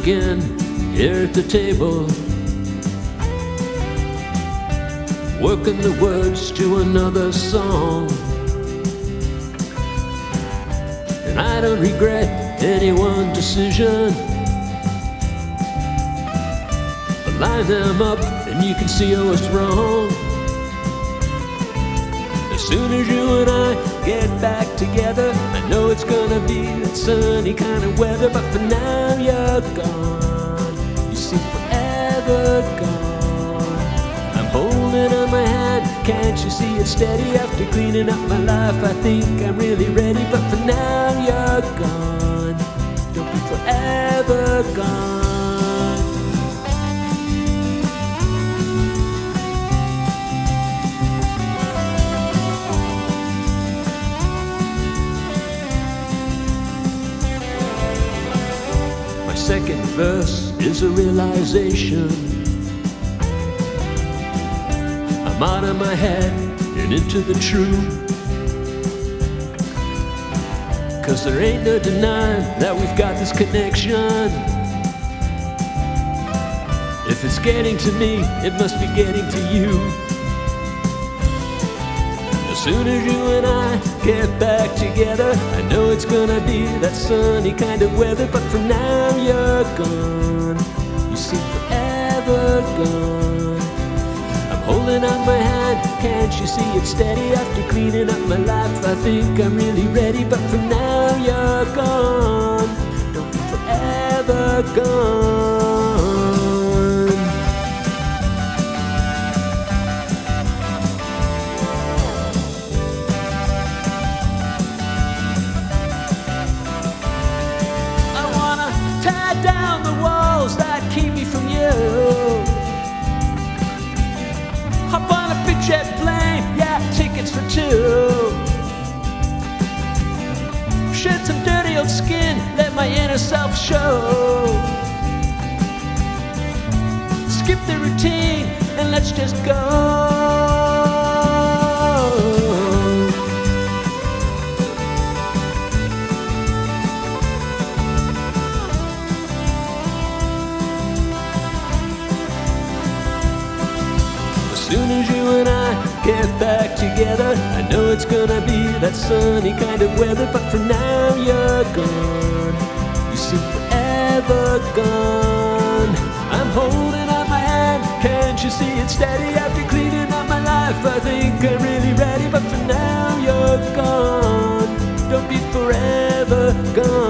again here at the table, working the words to another song. And I don't regret anyone's decision. But line them up and you can see what's wrong. As soon as you and I get back together, I know it's gonna be that sunny kind of weather. But for now you're gone, you seem forever gone. I'm holding on my hand, can't you see it's steady? After cleaning up my life, I think I'm really ready. But for now you're gone, don't be forever gone. Second verse is a realization. I'm out of my head and into the truth. 'Cause there ain't no denying that we've got this connection. If it's getting to me, it must be getting to you. As soon as you and I get back together, I know it's gonna be that sunny kind of weather. But for now you're gone, you seem forever gone. I'm holding out my hand, can't you see it's steady? After cleaning up my life, I think I'm really ready. But for now you're gone, don't be forever gone. Down the walls that keep me from you. Hop on a big jet plane, yeah, tickets for two. Shed some dirty old skin, let my inner self show. Skip the routine and let's just go. As soon as you and I get back together, I know it's gonna be that sunny kind of weather. But for now you're gone, you seem forever gone. I'm holding out my hand, can't you see it's steady? After cleaning up my life, I think I'm really ready. But for now you're gone, don't be forever gone.